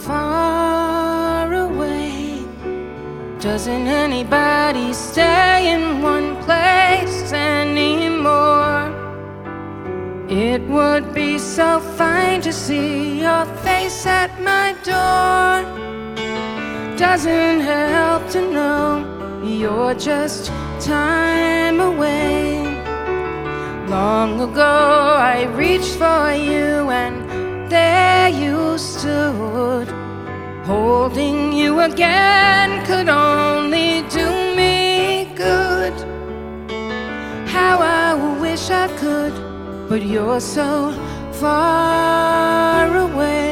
far away. Doesn't anybody stay in one place anymore? It would be so fine to see your face at my door. Doesn't help to know you're just time away. Long ago I reached for you and there you stood. Holding you again could only do me good. How I wish I could, but you're so far away.